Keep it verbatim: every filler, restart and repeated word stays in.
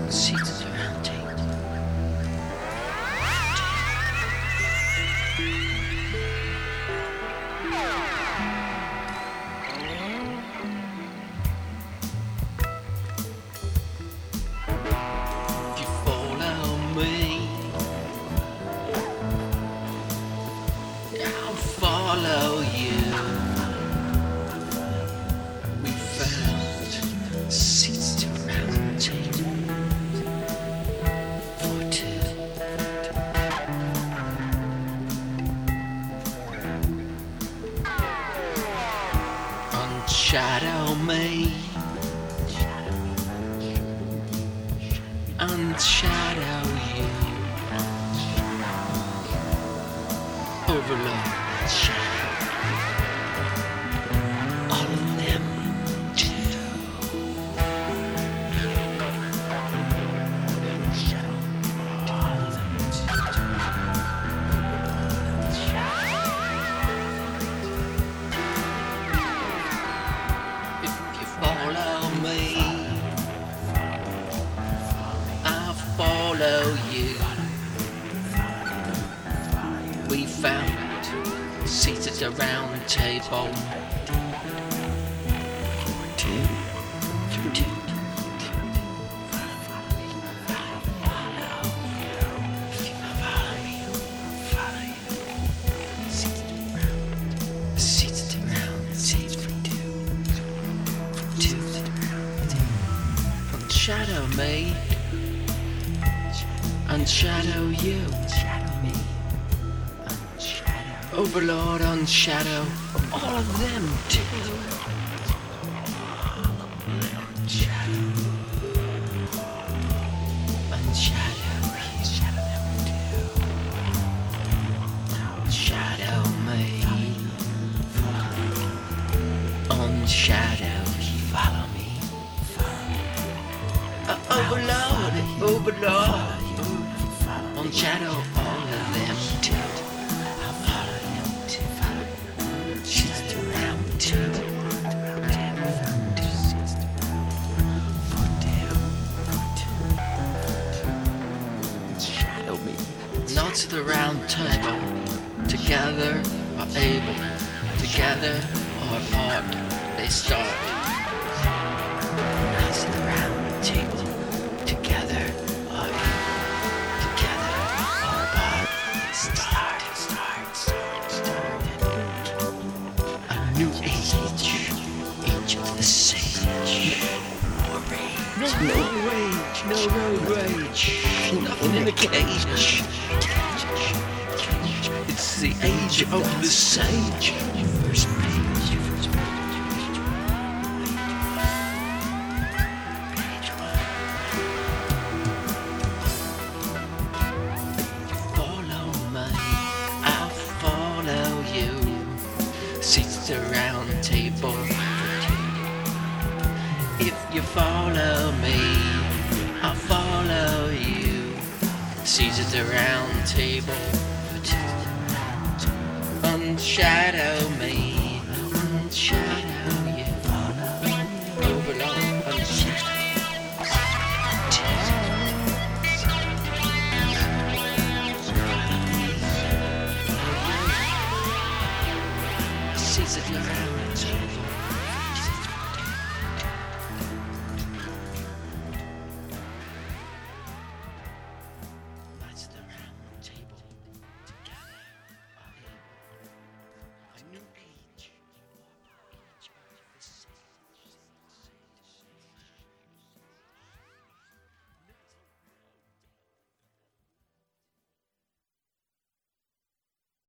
Seats around table. If you follow me, I'll follow you. We found seats around table for two. Unshadow me, unshadow you. Overload and shadow, all of them too. All of them If you follow me, I'll follow you. We found seated around the table. Two, two, two. Seated around the table for two, for two. Unshadow me, unshadow you. Overlord, unshadow all of them too. Unshadow, unshadow, unshadow me, unshadow, follow me. Uh, overlord, overlord, unshadow all of them too. Not to the round table, together are able, together or apart they start. Not to the round table, together or able, together or apart they start, start, start, start. A new age, age of the sage. More rage, no, no rage, no road rage, nothing in the cage. It's the age of the sage. First page, first page. Follow me, I'll follow you. Seats around table for two. If you follow me, I'll follow you. Seated around table for two. Unshadow me, unshadow you. Overlord, unshadow. Seated around table.